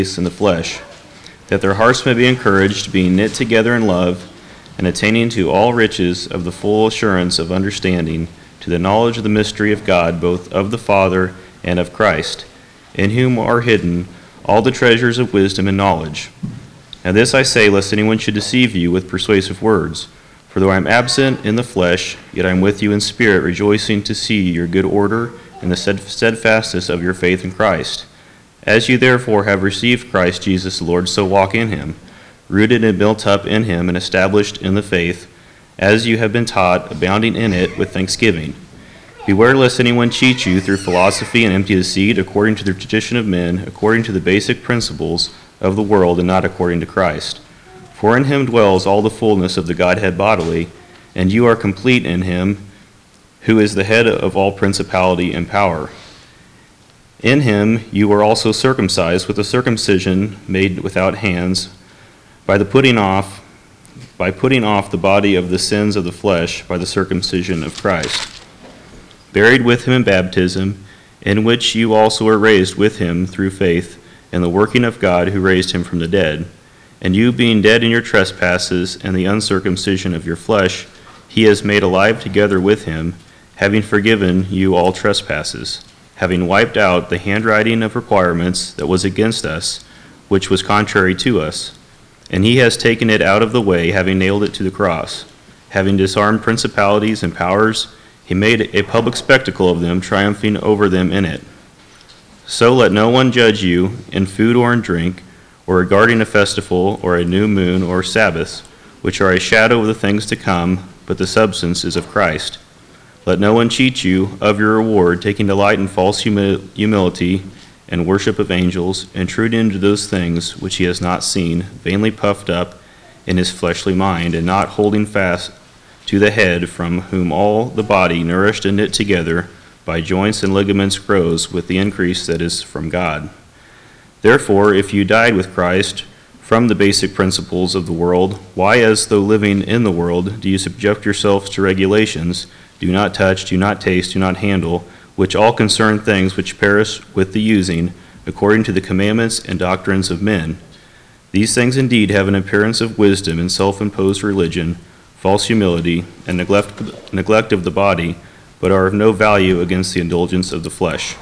in the flesh, that their hearts may be encouraged, being knit together in love, and attaining to all riches of the full assurance of understanding, to the knowledge of the mystery of God, both of the Father and of Christ, in whom are hidden all the treasures of wisdom and knowledge. Now this I say, lest anyone should deceive you with persuasive words. For though I am absent in the flesh, yet I am with you in spirit, rejoicing to see your good order and the steadfastness of your faith in Christ. As you therefore have received Christ Jesus the Lord, so walk in him, rooted and built up in him and established in the faith, as you have been taught, abounding in it with thanksgiving. Beware lest anyone cheat you through philosophy and empty deceit, according to the tradition of men, according to the basic principles of the world, and not according to Christ. For in him dwells all the fullness of the Godhead bodily, and you are complete in him, who is the head of all principality and power. In him you were also circumcised with a circumcision made without hands, by putting off the body of the sins of the flesh by the circumcision of Christ, buried with him in baptism, in which you also were raised with him through faith in the working of God who raised him from the dead. And you being dead in your trespasses and the uncircumcision of your flesh, he has made alive together with him, having forgiven you all trespasses, having wiped out the handwriting of requirements that was against us, which was contrary to us. And he has taken it out of the way, having nailed it to the cross. Having disarmed principalities and powers, he made a public spectacle of them, triumphing over them in it. So let no one judge you in food or in drink, or regarding a festival, or a new moon, or Sabbaths, which are a shadow of the things to come, but the substance is of Christ. Let no one cheat you of your reward, taking delight in false humility and worship of angels, intruding into those things which he has not seen, vainly puffed up in his fleshly mind, and not holding fast to the head, from whom all the body, nourished and knit together by joints and ligaments, grows with the increase that is from God. Therefore, if you died with Christ from the basic principles of the world, why, as though living in the world, do you subject yourselves to regulations, do not touch, do not taste, do not handle, which all concern things which perish with the using, according to the commandments and doctrines of men? These things indeed have an appearance of wisdom and self-imposed religion, false humility, and neglect of the body, but are of no value against the indulgence of the flesh.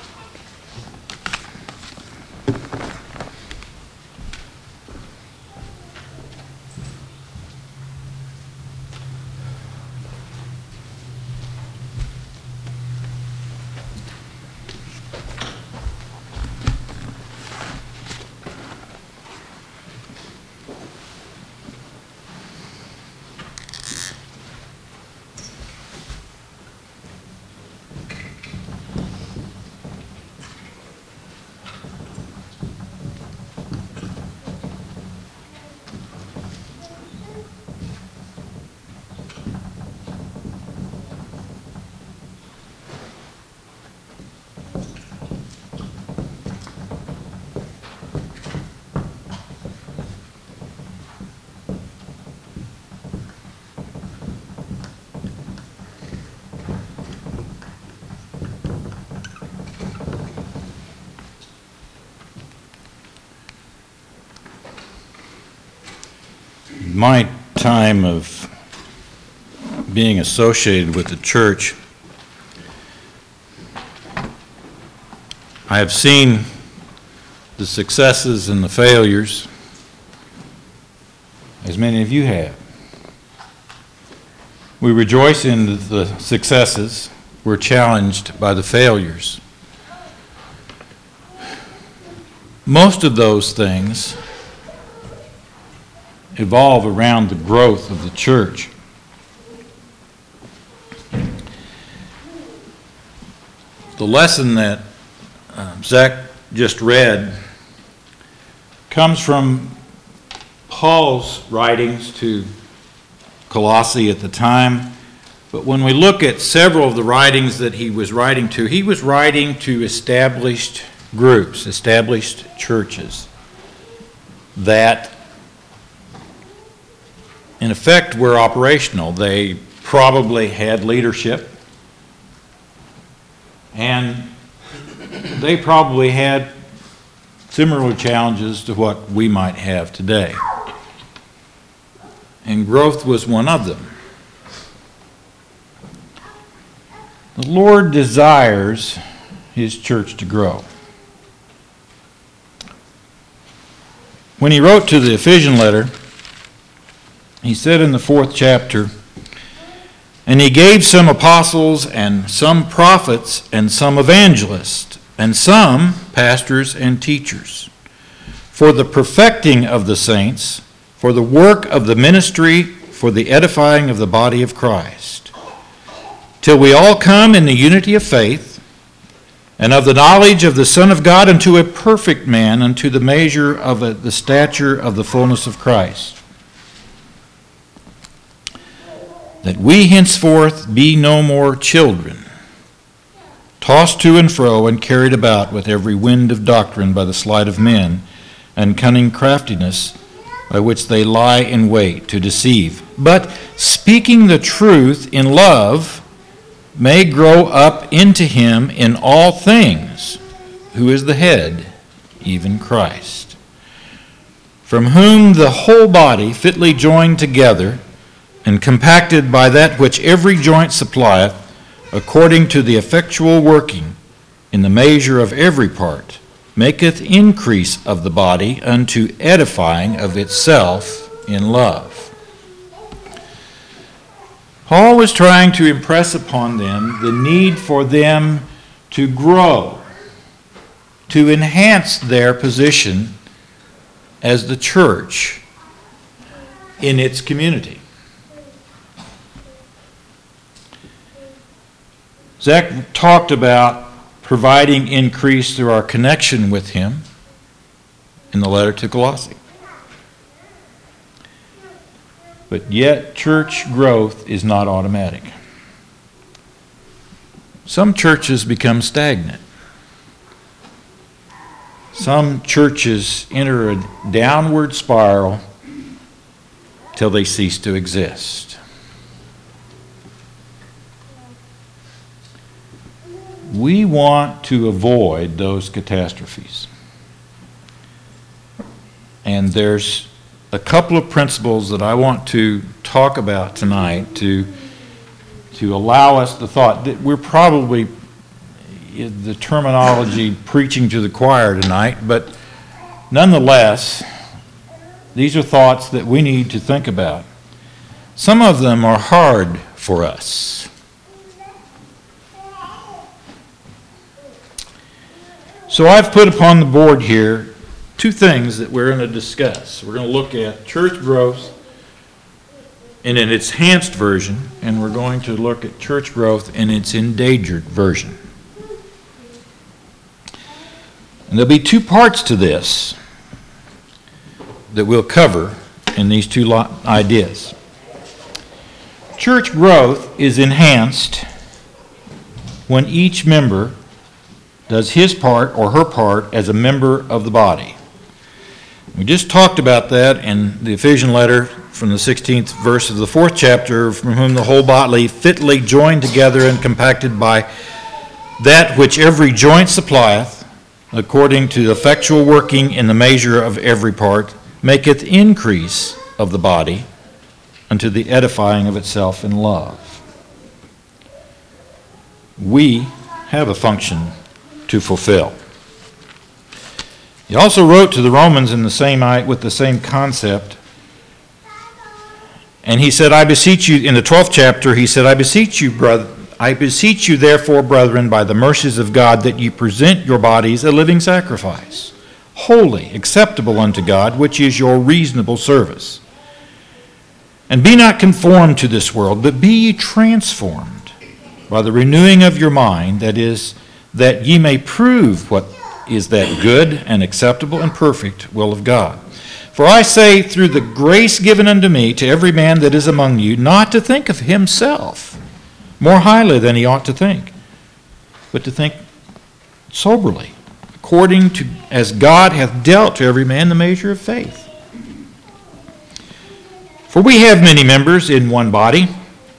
My time of being associated with the church, I have seen the successes and the failures, as many of you have. We rejoice in the successes. We're challenged by the failures. Most of those things evolve around the growth of the church. The lesson that Zach just read comes from Paul's writings to Colossae at the time, but when we look at several of the writings that he was writing to established groups, established churches that in effect were operational. They probably had leadership, and they probably had similar challenges to what we might have today. And growth was one of them. The Lord desires His church to grow. When He wrote to the Ephesian letter, He said in the 4th chapter, "And He gave some apostles, and some prophets, and some evangelists, and some pastors and teachers, for the perfecting of the saints, for the work of the ministry, for the edifying of the body of Christ, till we all come in the unity of faith, and of the knowledge of the Son of God, unto a perfect man, unto the measure of the stature of the fullness of Christ, that we henceforth be no more children, tossed to and fro and carried about with every wind of doctrine by the sleight of men and cunning craftiness, by which they lie in wait to deceive, but speaking the truth in love, may grow up into Him in all things, who is the head, even Christ, from whom the whole body, fitly joined together and compacted by that which every joint supplieth, according to the effectual working in the measure of every part, maketh increase of the body unto edifying of itself in love." Paul was trying to impress upon them the need for them to grow, to enhance their position as the church in its community. Zach talked about providing increase through our connection with Him in the letter to Colossae. But yet, church growth is not automatic. Some churches become stagnant. Some churches enter a downward spiral till they cease to exist. We want to avoid those catastrophes. And there's a couple of principles that I want to talk about tonight to allow us the thought that we're probably, the terminology, preaching to the choir tonight, but nonetheless, these are thoughts that we need to think about. Some of them are hard for us. So I've put upon the board here two things that we're going to discuss. We're going to look at church growth in an enhanced version, and we're going to look at church growth in its endangered version. And there'll be two parts to this that we'll cover in these two ideas. Church growth is enhanced when each member does his part or her part as a member of the body. We just talked about that in the Ephesian letter from the 16th verse of the 4th chapter, from whom the whole body fitly joined together and compacted by that which every joint supplieth, according to the effectual working in the measure of every part, maketh increase of the body unto the edifying of itself in love. We have a function to fulfill. He also wrote to the Romans with the same concept. And he said, I beseech you, in the 12th chapter, he said, I beseech you therefore, brethren, by the mercies of God, that ye present your bodies a living sacrifice, holy, acceptable unto God, which is your reasonable service. And be not conformed to this world, but be ye transformed by the renewing of your mind, that is, that ye may prove what is that good and acceptable and perfect will of God. For I say, through the grace given unto me, to every man that is among you, not to think of himself more highly than he ought to think, but to think soberly, according to as God hath dealt to every man the measure of faith. For we have many members in one body,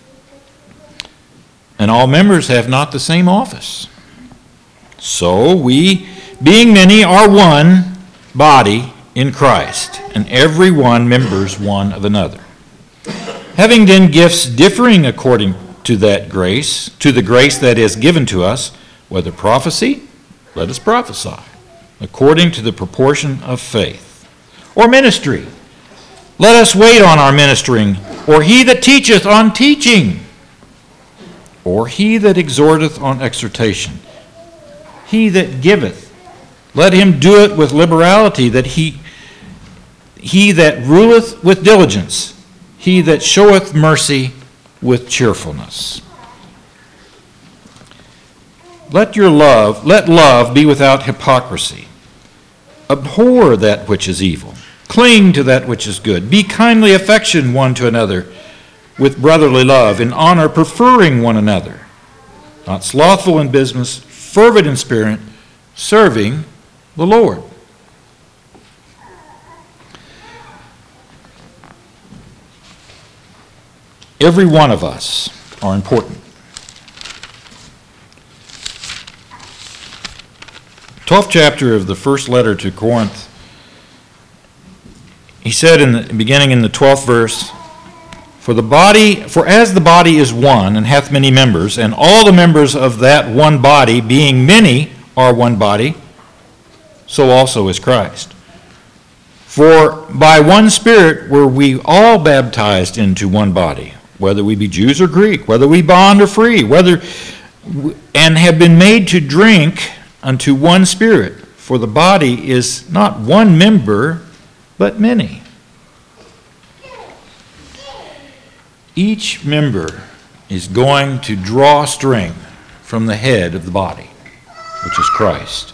and all members have not the same office. So we, being many, are one body in Christ, and every one members one of another. Having then gifts differing according to that grace, to the grace that is given to us, whether prophecy, let us prophesy, according to the proportion of faith. Or ministry, let us wait on our ministering. Or he that teacheth on teaching. Or he that exhorteth on exhortation. He that giveth, let him do it with liberality, that he that ruleth with diligence, he that showeth mercy with cheerfulness. Let love be without hypocrisy. Abhor that which is evil. Cling to that which is good. Be kindly affectioned one to another with brotherly love, in honor preferring one another. Not slothful in business, fervent in spirit, serving the Lord. Every one of us are important. 12th chapter of the first letter to Corinth, he said beginning in the 12th verse, For as the body is one, and hath many members, and all the members of that one body, being many, are one body, so also is Christ. For by one Spirit were we all baptized into one body, whether we be Jews or Greek, whether we bond or free, and have been made to drink unto one Spirit. For the body is not one member, but many. Each member is going to draw strength from the head of the body, which is Christ.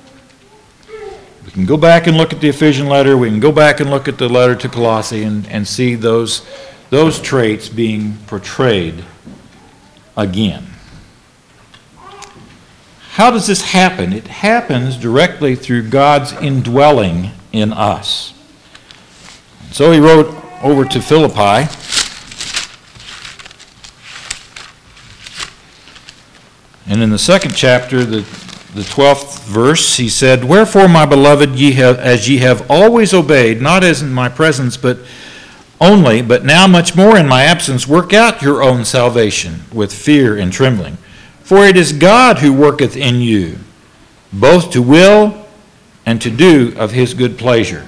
We can go back and look at the Ephesian letter. We can go back and look at the letter to Colossae and see those traits being portrayed again. How does this happen? It happens directly through God's indwelling in us. So he wrote over to Philippi, and in the second chapter, the 12th verse, he said, Wherefore, my beloved, as ye have always obeyed, not as in my presence, but now much more in my absence, work out your own salvation with fear and trembling. For it is God who worketh in you, both to will and to do of his good pleasure.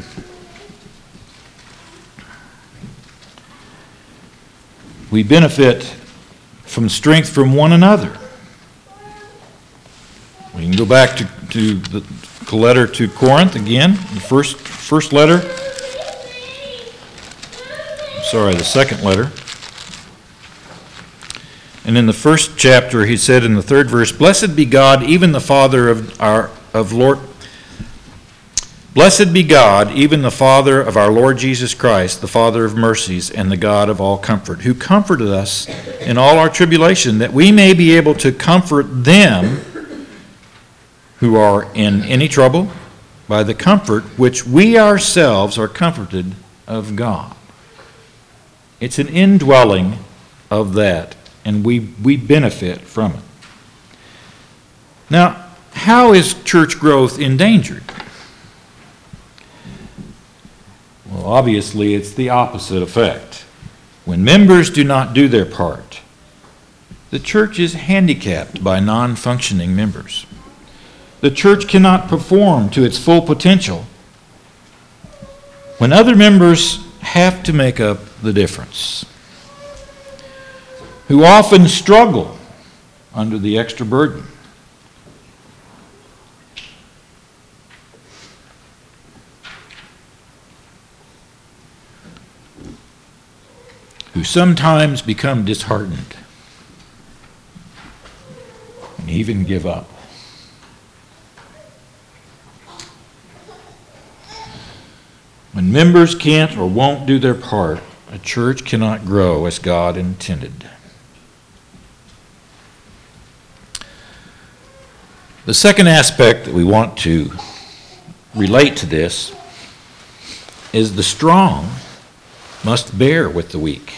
We benefit from strength from one another. We can go back to the letter to Corinth again, the first letter. The second letter. And in the first chapter, he said in the third verse, Blessed be God, even the Father Blessed be God, even the Father of our Lord Jesus Christ, the Father of mercies and the God of all comfort, who comforted us in all our tribulation, that we may be able to comfort them who are in any trouble by the comfort which we ourselves are comforted of God. It's an indwelling of that, and we benefit from it. Now, how is church growth endangered? Well, obviously, it's the opposite effect. When members do not do their part, the church is handicapped by non-functioning members. The church cannot perform to its full potential when other members have to make up the difference, who often struggle under the extra burden. Who sometimes become disheartened and even give up. When members can't or won't do their part, a church cannot grow as God intended. The second aspect that we want to relate to this is the strong must bear with the weak.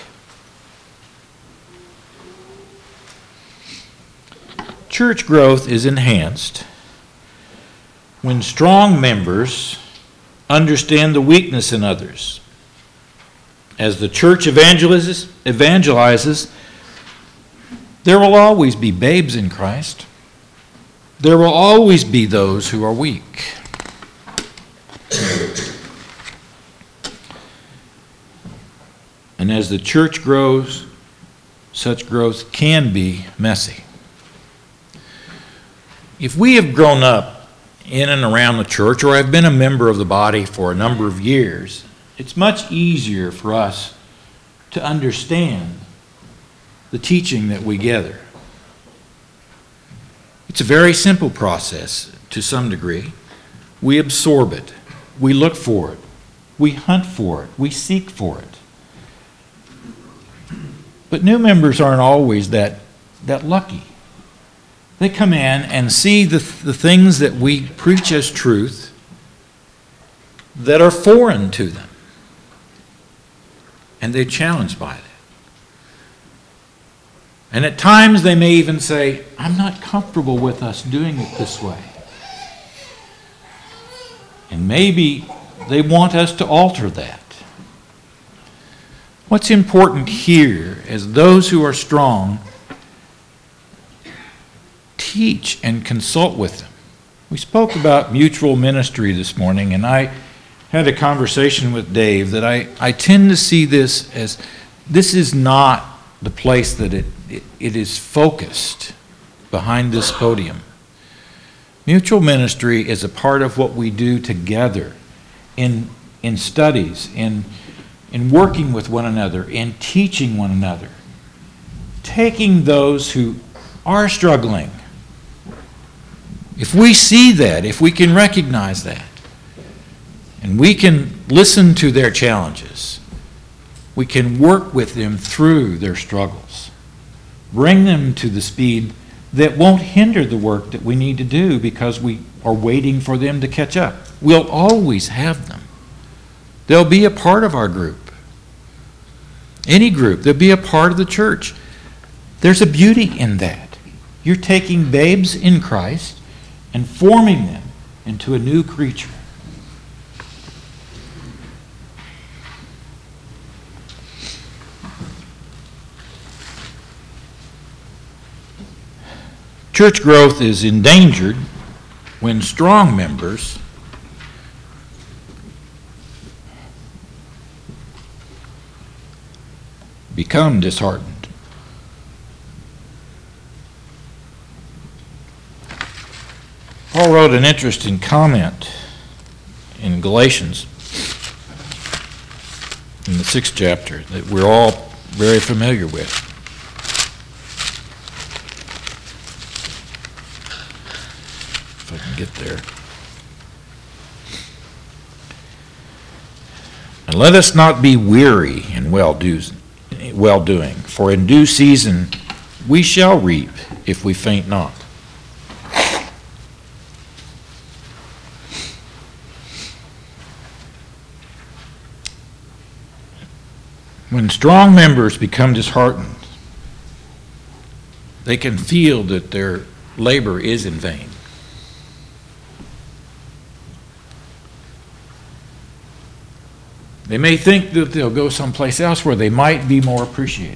Church growth is enhanced when strong members understand the weakness in others. As the church evangelizes, there will always be babes in Christ. There will always be those who are weak. And as the church grows, such growth can be messy. If we have grown up in and around the church, or have been a member of the body for a number of years, it's much easier for us to understand the teaching that we gather. It's a very simple process to some degree. We absorb it. We look for it. We hunt for it. We seek for it. But new members aren't always that lucky. They come in and see the things that we preach as truth that are foreign to them. And they're challenged by it. And at times they may even say, I'm not comfortable with us doing it this way. And maybe they want us to alter that. What's important here is those who are strong teach and consult with them. We spoke about mutual ministry this morning, and I had a conversation with Dave that I tend to see this as this is not the place that it is focused behind this podium. Mutual ministry is a part of what we do together in studies, in working with one another, in teaching one another, taking those who are struggling. If we see that, if we can recognize that, and we can listen to their challenges, we can work with them through their struggles, bring them to the speed that won't hinder the work that we need to do because we are waiting for them to catch up. We'll always have them. They'll be a part of our group. Any group, they'll be a part of the church. There's a beauty in that. You're taking babes in Christ and forming them into a new creature. Church growth is endangered when strong members become disheartened. Paul wrote an interesting comment in Galatians in the 6th chapter that we're all very familiar with. If I can get there. And let us not be weary in well-doing, for in due season we shall reap if we faint not. When strong members become disheartened, they can feel that their labor is in vain. They may think that they'll go someplace else where they might be more appreciated,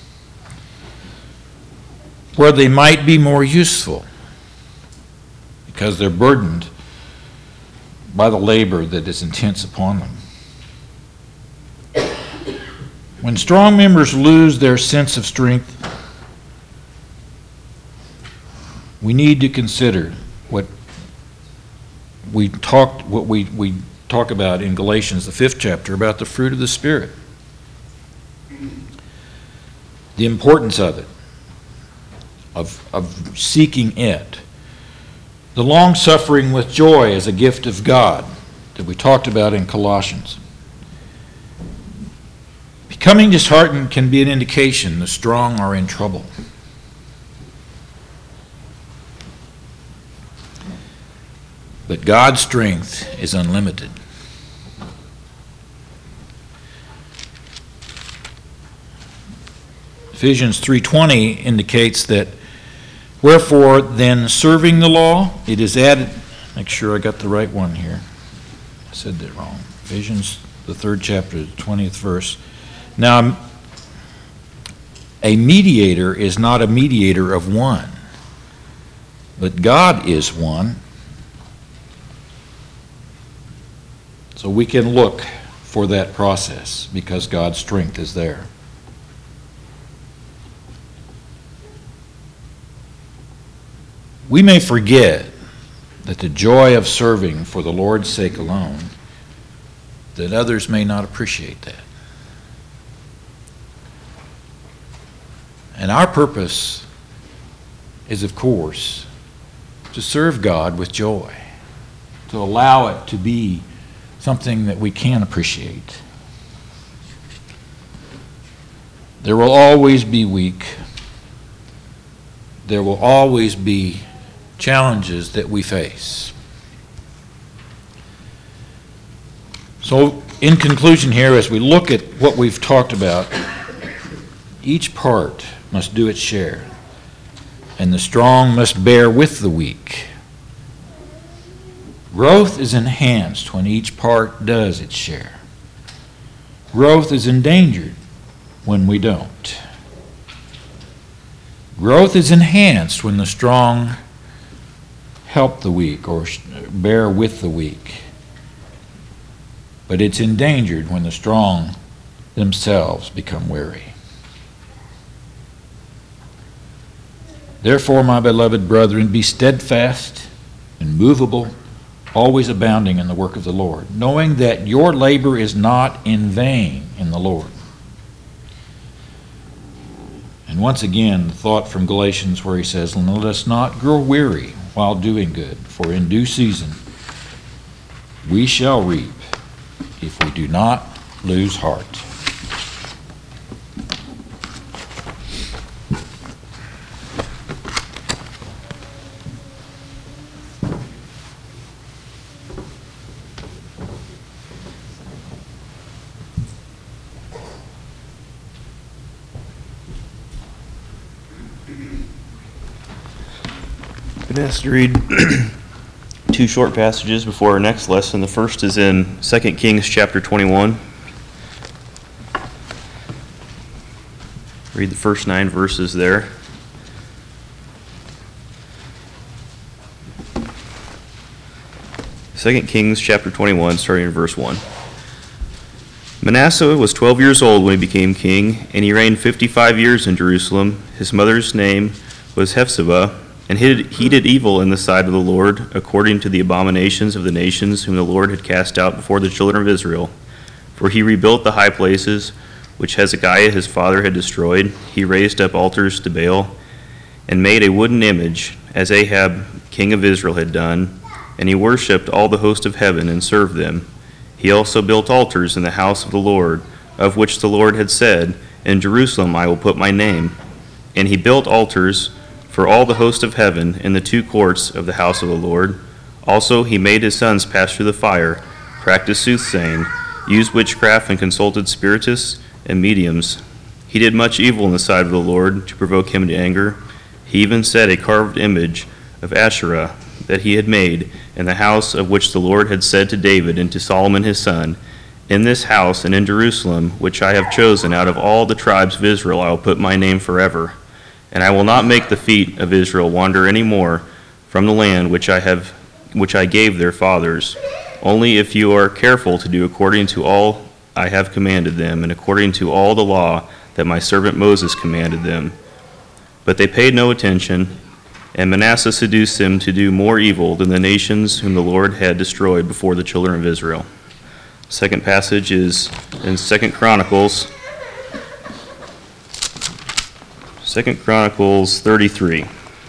where they might be more useful, because they're burdened by the labor that is intense upon them. When strong members lose their sense of strength, we need to consider what we talk about in Galatians, the 5th chapter, about the fruit of the Spirit. The importance of it, of seeking it. The long-suffering with joy as a gift of God that we talked about in Colossians. Becoming disheartened can be an indication the strong are in trouble. But God's strength is unlimited. Ephesians 3:20 indicates that, wherefore then serving the law, it is added, make sure I got the right one here. I said that wrong. Ephesians, the 3rd chapter, the 20th verse. Now, a mediator is not a mediator of one, but God is one. So we can look for that process because God's strength is there. We may forget that the joy of serving for the Lord's sake alone, that others may not appreciate that. And our purpose is, of course, to serve God with joy, to allow it to be something that we can appreciate. There will always be weak. There will always be challenges that we face. So, in conclusion here, as we look at what we've talked about, each part must do its share, and the strong must bear with the weak. Growth is enhanced when each part does its share. Growth is endangered when we don't. Growth is enhanced when the strong help the weak or bear with the weak. But it's endangered when the strong themselves become weary. Therefore, my beloved brethren, be steadfast, immovable, always abounding in the work of the Lord, knowing that your labor is not in vain in the Lord. And once again, the thought from Galatians where he says, let us not grow weary while doing good, for in due season we shall reap if we do not lose heart. I've been asked to read two short passages before our next lesson. The first is in 2 Kings chapter 21. Read the first 9 verses there. Second Kings chapter 21, starting in verse 1. Manasseh was 12 years old when he became king, and he reigned 55 years in Jerusalem. His mother's name was Hephzibah, and he did evil in the sight of the Lord, according to the abominations of the nations whom the Lord had cast out before the children of Israel. For he rebuilt the high places which Hezekiah his father had destroyed. He raised up altars to Baal, and made a wooden image, as Ahab king of Israel had done, and he worshipped all the host of heaven and served them. He also built altars in the house of the Lord, of which the Lord had said, In Jerusalem I will put my name. And he built altars for all the host of heaven in the 2 courts of the house of the Lord. Also he made his sons pass through the fire, practiced soothsaying, used witchcraft, and consulted spiritists and mediums. He did much evil in the sight of the Lord to provoke him to anger. He even set a carved image of Asherah that he had made in the house of which the Lord had said to David and to Solomon his son, In this house and in Jerusalem, which I have chosen out of all the tribes of Israel, I will put my name forever. And I will not make the feet of Israel wander any more from the land which I gave their fathers, only if you are careful to do according to all I have commanded them, and according to all the law that my servant Moses commanded them. But they paid no attention, and Manasseh seduced them to do more evil than the nations whom the Lord had destroyed before the children of Israel. Second passage is in 2 Chronicles 33.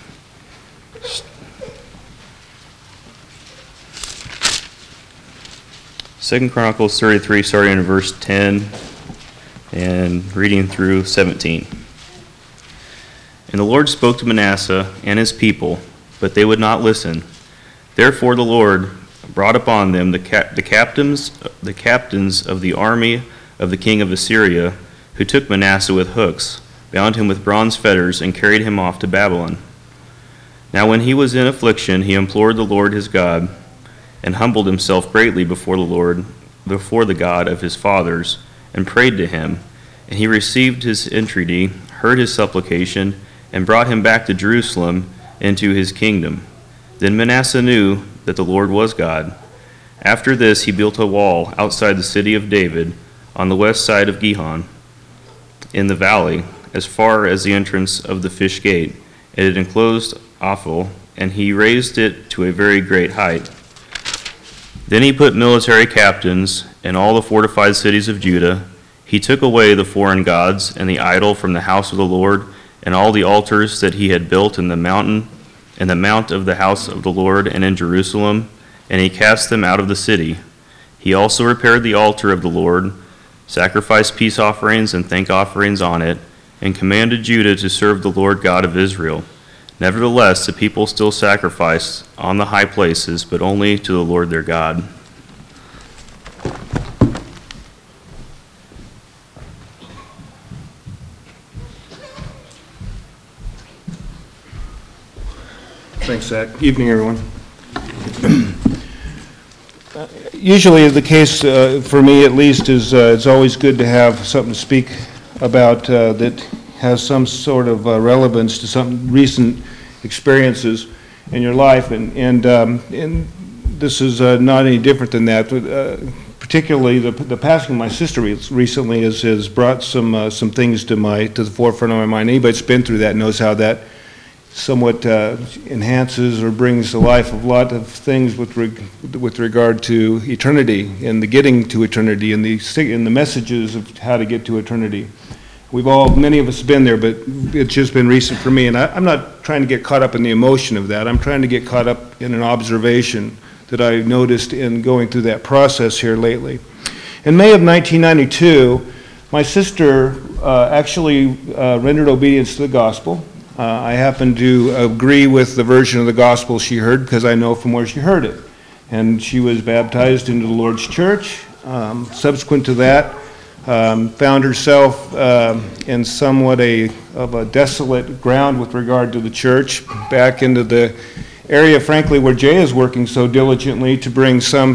Second Chronicles 33, starting in verse 10 and reading through 17. And the Lord spoke to Manasseh and his people, but they would not listen. Therefore the Lord brought upon them the captains of the army of the king of Assyria, who took Manasseh with hooks, bound him with bronze fetters, and carried him off to Babylon. Now when he was in affliction, he implored the Lord his God, and humbled himself greatly before the Lord, before the God of his fathers, and prayed to him. And he received his entreaty, heard his supplication, and brought him back to Jerusalem into his kingdom. Then Manasseh knew that the Lord was God. After this he built a wall outside the city of David, on the west side of Gihon, in the valley, as far as the entrance of the fish gate. It enclosed Ophel, and he raised it to a very great height. Then he put military captains in all the fortified cities of Judah. He took away the foreign gods and the idol from the house of the Lord, and all the altars that he had built in the mount of the house of the Lord and in Jerusalem, and he cast them out of the city. He also repaired the altar of the Lord, sacrificed peace offerings and thank offerings on it, and commanded Judah to serve the Lord God of Israel. Nevertheless, the people still sacrificed on the high places, but only to the Lord their God. Thanks, Zach. Evening, everyone. Usually the case, for me at least, is it's always good to have something to speak about that has some sort of relevance to some recent experiences in your life, and this is not any different than that. Particularly the passing of my sister recently has brought some things to the forefront of my mind. Anybody that's been through that knows how that somewhat enhances or brings to life a lot of things with regard to eternity and the getting to eternity and the messages of how to get to eternity. Many of us have been there, but it's just been recent for me, and I'm not trying to get caught up in the emotion of that. I'm trying to get caught up in an observation that I noticed in going through that process here lately. In May of 1992, my sister actually rendered obedience to the gospel. I happen to agree with the version of the gospel she heard because I know from where she heard it. And she was baptized into the Lord's church. Subsequent to that, found herself in somewhat of a desolate ground with regard to the church, back into the area, frankly, where Jay is working so diligently to bring some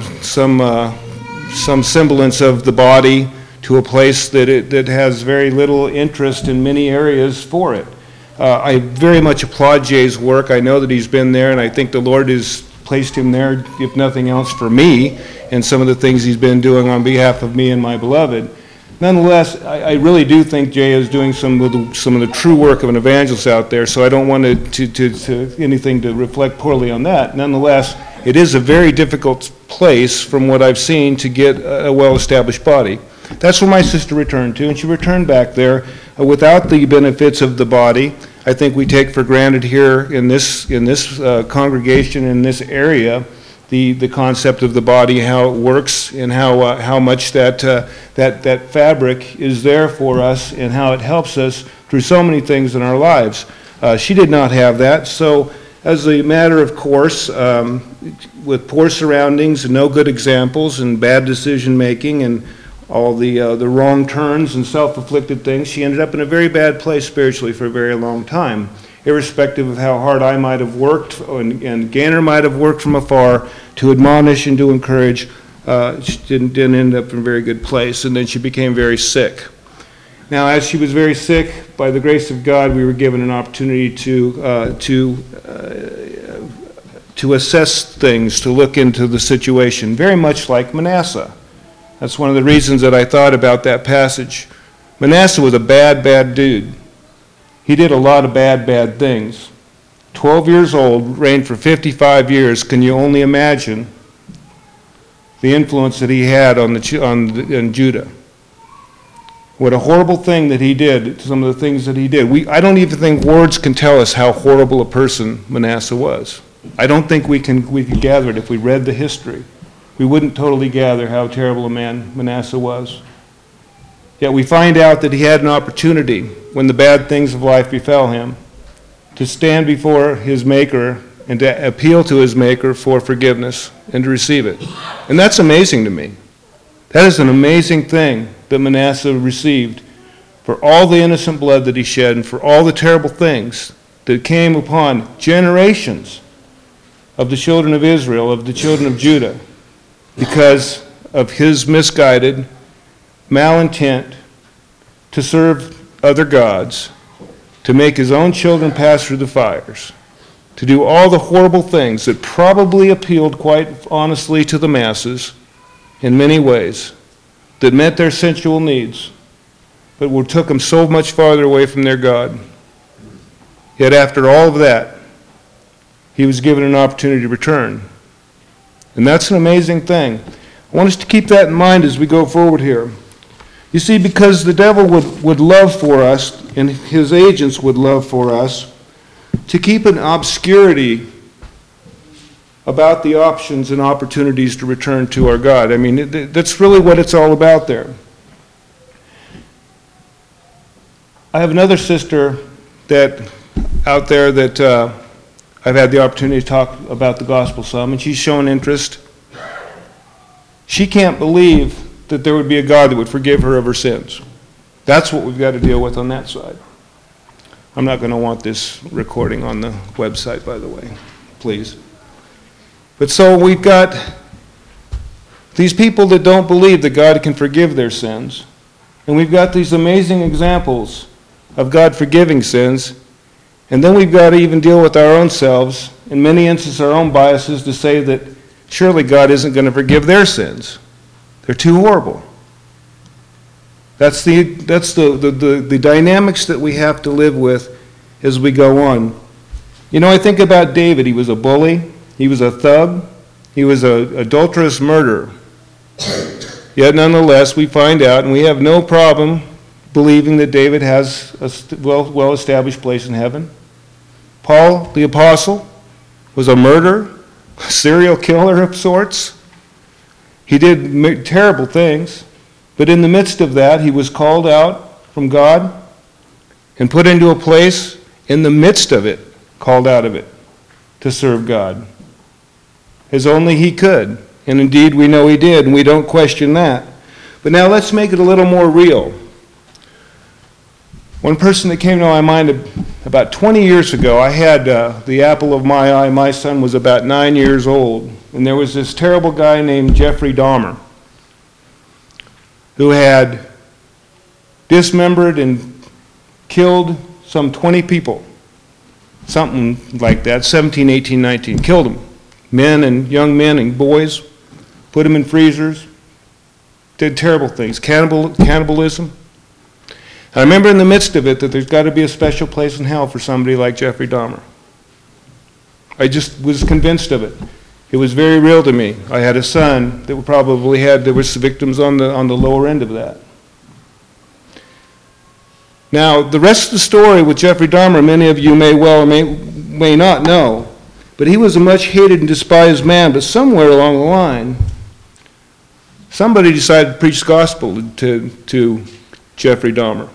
semblance of the body to a place that has very little interest in many areas for it. I very much applaud Jay's work. I know that he's been there, and I think the Lord has placed him there, if nothing else, for me, and some of the things he's been doing on behalf of me and my beloved. Nonetheless, I really do think Jay is doing some of the true work of an evangelist out there, so I don't want to anything to reflect poorly on that. Nonetheless, it is a very difficult place, from what I've seen, to get a well-established body. That's where my sister returned to, and she returned back there without the benefits of the body. I think we take for granted here in this congregation, in this area, the concept of the body, how it works, and how much that fabric is there for us, and how it helps us through so many things in our lives. She did not have that, so as a matter of course, with poor surroundings and no good examples and bad decision making and all the wrong turns and self-inflicted things, she ended up in a very bad place spiritually for a very long time. Irrespective of how hard I might have worked and Gaynor might have worked from afar to admonish and to encourage, she didn't end up in a very good place, and then she became very sick. Now, as she was very sick, by the grace of God, we were given an opportunity to assess things, to look into the situation, very much like Manasseh. That's one of the reasons that I thought about that passage. Manasseh was a bad dude. He did a lot of bad things. 12 years old, reigned for 55 years. Can you only imagine the influence that he had on Judah? What a horrible thing that he did, some of the things that he did. I don't even think words can tell us how horrible a person Manasseh was. I don't think we could gather it if we read the history. We wouldn't totally gather how terrible a man Manasseh was. Yet we find out that he had an opportunity when the bad things of life befell him to stand before his Maker and to appeal to his Maker for forgiveness and to receive it. And that's amazing to me. That is an amazing thing that Manasseh received for all the innocent blood that he shed and for all the terrible things that came upon generations of the children of Israel, of the children of Judah, because of his misguided malintent to serve other gods, to make his own children pass through the fires, to do all the horrible things that probably appealed quite honestly to the masses in many ways, that met their sensual needs, but took them so much farther away from their God. Yet after all of that, he was given an opportunity to return. And that's an amazing thing. I want us to keep that in mind as we go forward here. You see, because the devil would love for us, and his agents would love for us, to keep an obscurity about the options and opportunities to return to our God. I mean, that's really what it's all about there. I have another sister out there that I've had the opportunity to talk about the gospel some, and she's shown interest. She can't believe that there would be a God that would forgive her of her sins. That's what we've got to deal with on that side. I'm not going to want this recording on the website, by the way, please. But so we've got these people that don't believe that God can forgive their sins, and we've got these amazing examples of God forgiving sins, and then we've got to even deal with our own selves, in many instances our own biases, to say that surely God isn't going to forgive their sins. They're too horrible. That's the dynamics that we have to live with as we go on. You know, I think about David. He was a bully. He was a thug. He was an adulterous murderer. Yet nonetheless, we find out, and we have no problem believing that David has a well-established place in heaven. Paul, the apostle, was a murderer, a serial killer of sorts. He did terrible things, but in the midst of that, he was called out from God and put into a place in the midst of it, called out of it, to serve God, as only he could. And indeed, we know he did, and we don't question that. But now let's make it a little more real. One person that came to my mind about 20 years ago, I had the apple of my eye. My son was about 9 years old, and there was this terrible guy named Jeffrey Dahmer who had dismembered and killed some 20 people, something like that, 17, 18, 19, killed them, young men and boys, put them in freezers, did terrible things, cannibalism. I remember in the midst of it that there's got to be a special place in hell for somebody like Jeffrey Dahmer. I just was convinced of it. It was very real to me. I had a son that there was victims on the lower end of that. Now, the rest of the story with Jeffrey Dahmer, many of you may well or may not know, but he was a much hated and despised man, but somewhere along the line, somebody decided to preach the gospel to Jeffrey Dahmer.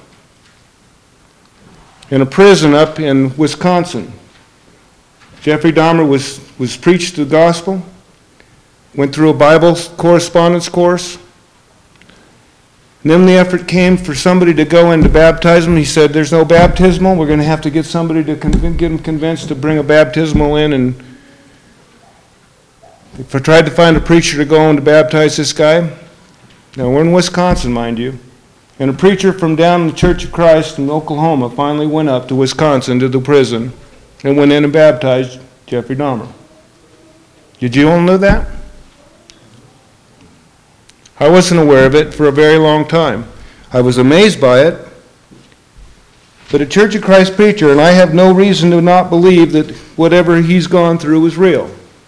In a prison up in Wisconsin, Jeffrey Dahmer was preached the gospel, went through a Bible correspondence course, and then the effort came for somebody to go in to baptize him. He said, there's no baptismal. We're going to have to get somebody to get him convinced to bring a baptismal in. And if I tried to find a preacher to go in to baptize this guy, now we're in Wisconsin, mind you, and a preacher from down the Church of Christ in Oklahoma finally went up to Wisconsin to the prison and went in and baptized Jeffrey Dahmer. Did you all know that? I wasn't aware of it for a very long time. I was amazed by it. But a Church of Christ preacher, and I have no reason to not believe that whatever he's gone through was real.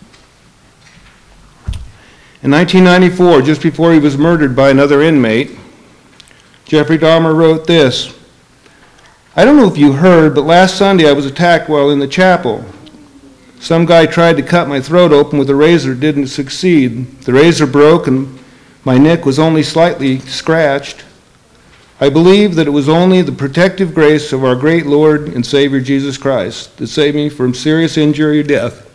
In 1994, just before he was murdered by another inmate, Jeffrey Dahmer wrote this. I don't know if you heard, but last Sunday I was attacked while in the chapel. Some guy tried to cut my throat open with a razor, didn't succeed. The razor broke and my neck was only slightly scratched. I believe that it was only the protective grace of our great Lord and Savior Jesus Christ that saved me from serious injury or death.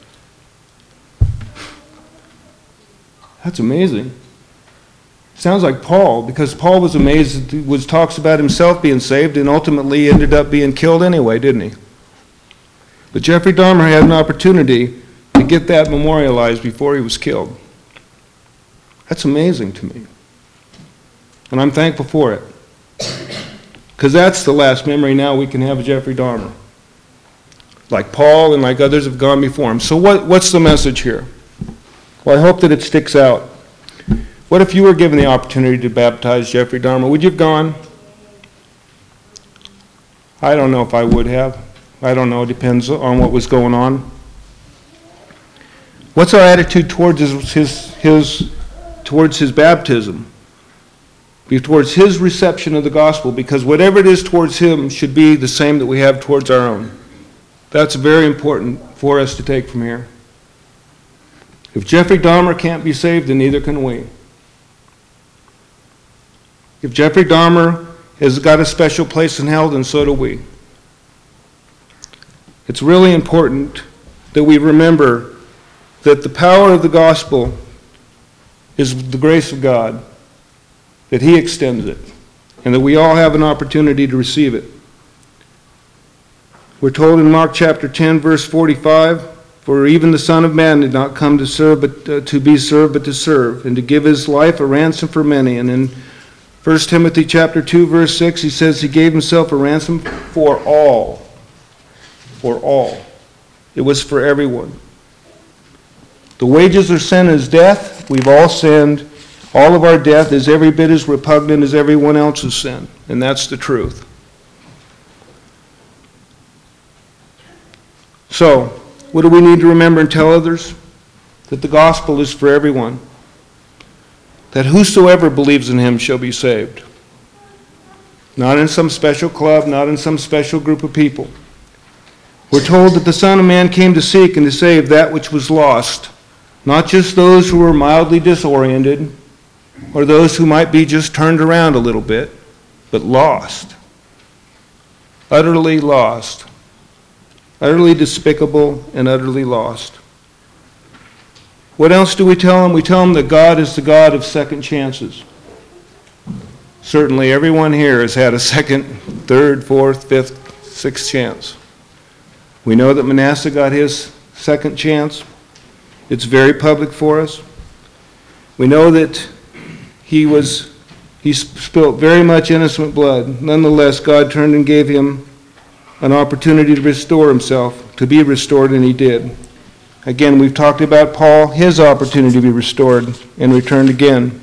That's amazing. Sounds like Paul, because Paul was amazed, talks about himself being saved and ultimately ended up being killed anyway, didn't he? But Jeffrey Dahmer had an opportunity to get that memorialized before he was killed. That's amazing to me. And I'm thankful for it. Because that's the last memory now we can have of Jeffrey Dahmer. Like Paul and like others have gone before him. So what's the message here? Well, I hope that it sticks out. What if you were given the opportunity to baptize Jeffrey Dahmer? Would you have gone? I don't know if I would have. I don't know. It depends on what was going on. What's our attitude towards his baptism? Towards his reception of the gospel, because whatever it is towards him should be the same that we have towards our own. That's very important for us to take from here. If Jeffrey Dahmer can't be saved, then neither can we. If Jeffrey Dahmer has got a special place in hell, then so do we. It's really important that we remember that the power of the gospel is the grace of God, that he extends it, and that we all have an opportunity to receive it. We're told in Mark chapter 10, verse 45, "For even the Son of Man did not come to serve, but to be served, but to serve, and to give his life a ransom for many." And in 1 Timothy chapter 2, verse 6, he says he gave himself a ransom for all. For all. It was for everyone. The wages of sin is death. We've all sinned. All of our death is every bit as repugnant as everyone else's sin. And that's the truth. So, what do we need to remember and tell others? That the gospel is for everyone. That whosoever believes in him shall be saved. Not in some special club, not in some special group of people. We're told that the Son of Man came to seek and to save that which was lost. Not just those who were mildly disoriented, or those who might be just turned around a little bit, but lost. Utterly lost. Utterly despicable and utterly lost. What else do we tell them? We tell them that God is the God of second chances. Certainly everyone here has had a second, third, fourth, fifth, sixth chance. We know that Manasseh got his second chance. It's very public for us. We know that he spilt very much innocent blood. Nonetheless, God turned and gave him an opportunity to restore himself, to be restored, and he did. Again, we've talked about Paul, his opportunity to be restored and returned again.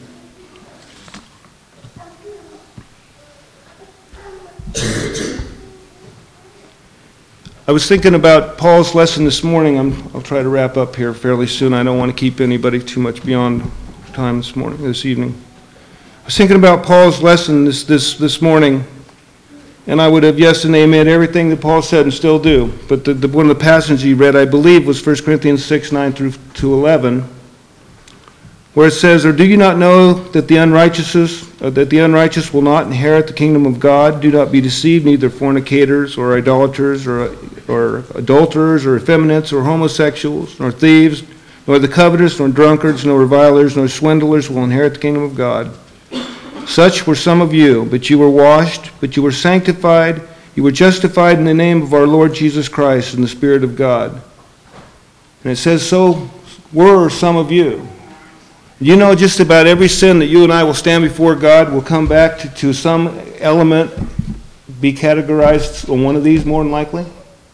I was thinking about Paul's lesson this morning. I'll try to wrap up here fairly soon. I don't want to keep anybody too much beyond time this evening. I was thinking about Paul's lesson this morning, and I would have yes and amen everything that Paul said and still do. But one of the passages he read, I believe, was 1 Corinthians 6, 9 through to 11, where it says, "Or do you not know that the unrighteous will not inherit the kingdom of God? Do not be deceived, neither fornicators or idolaters or adulterers or effeminates or homosexuals, nor thieves, nor the covetous, nor drunkards, nor revilers, nor swindlers will inherit the kingdom of God. Such were some of you, but you were washed, but you were sanctified, you were justified in the name of our Lord Jesus Christ and the Spirit of God." And it says, so were some of you. You know, just about every sin that you and I will stand before God will come back to some element, be categorized on one of these more than likely.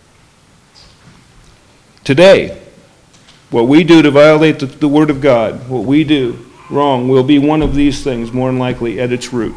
Today, what we do to violate the Word of God, what we do wrong, will be one of these things more than likely at its root.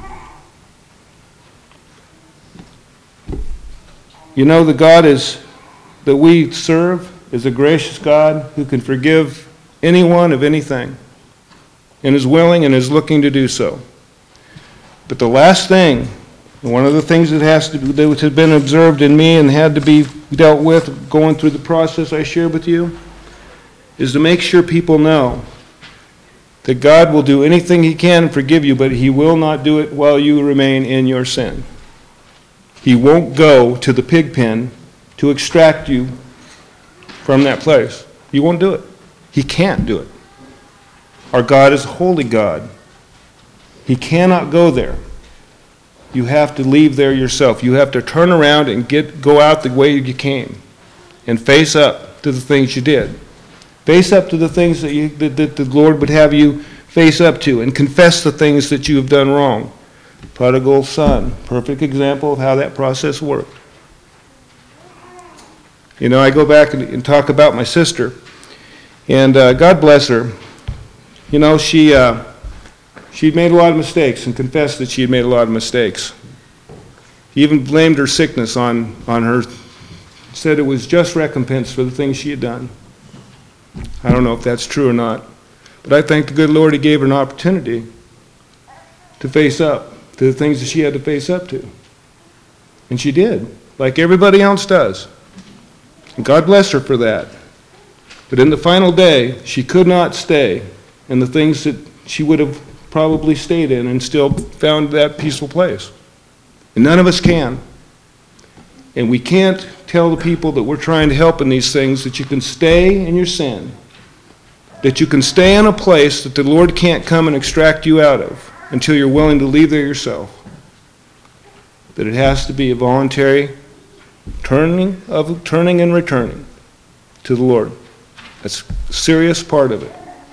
You know, the God that we serve is a gracious God who can forgive anyone of anything, and is willing and is looking to do so. But the last thing, one of the things that has been observed in me and had to be dealt with going through the process I shared with you, is to make sure people know that God will do anything he can and forgive you, but he will not do it while you remain in your sin. He won't go to the pig pen to extract you from that place. He won't do it. He can't do it. Our God is a holy God. He cannot go there. You have to leave there yourself. You have to turn around and go out the way you came and face up to the things you did. Face up to the things that the Lord would have you face up to, and confess the things that you have done wrong. Prodigal son, perfect example of how that process worked. You know, I go back and talk about my sister, and God bless her. You know, she'd made a lot of mistakes and confessed that she had made a lot of mistakes. He even blamed her sickness on her, said it was just recompense for the things she had done. I don't know if that's true or not, but I thank the good Lord He gave her an opportunity to face up to the things that she had to face up to. And she did, like everybody else does. And God bless her for that. But in the final day, she could not stay in the things that she would have probably stayed in and still found that peaceful place. And none of us can. And we can't tell the people that we're trying to help in these things that you can stay in your sin, that you can stay in a place that the Lord can't come and extract you out of until you're willing to leave there yourself. That it has to be a voluntary turning and returning to the Lord. That's a serious part of it.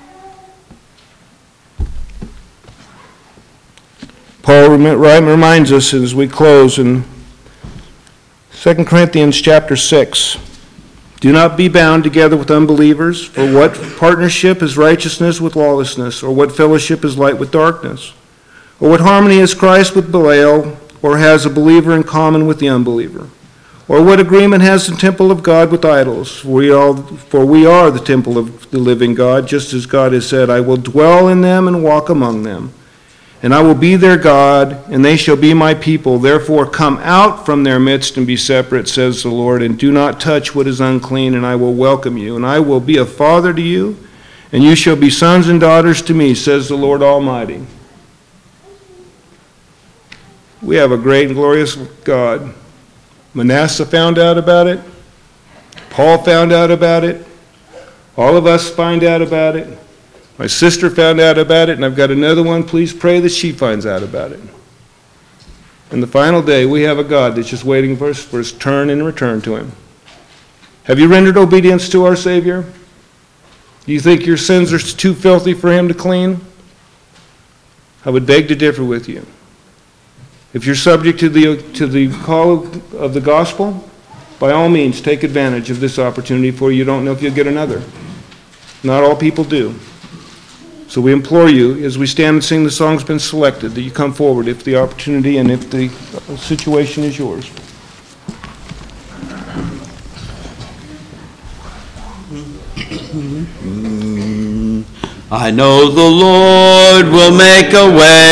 Paul reminds us as we close in 2 Corinthians chapter 6, do not be bound together with unbelievers, for what partnership is righteousness with lawlessness, or what fellowship is light with darkness? Or what harmony is Christ with Belial, or has a believer in common with the unbeliever? Or what agreement has the temple of God with idols? For we are the temple of the living God, just as God has said, I will dwell in them and walk among them. And I will be their God, and they shall be my people. Therefore come out from their midst and be separate, says the Lord, and do not touch what is unclean, and I will welcome you. And I will be a father to you, and you shall be sons and daughters to me, says the Lord Almighty. We have a great and glorious God. Manasseh found out about it. Paul found out about it. All of us find out about it. My sister found out about it, and I've got another one. Please pray that she finds out about it. In the final day, we have a God that's just waiting for us to turn and return to Him. Have you rendered obedience to our Savior? Do you think your sins are too filthy for Him to clean? I would beg to differ with you. If you're subject to the call of the gospel, by all means, take advantage of this opportunity, for you don't know if you'll get another. Not all people do. So we implore you, as we stand and sing the song's been selected, that you come forward if the opportunity and if the situation is yours. I know the Lord will make a way.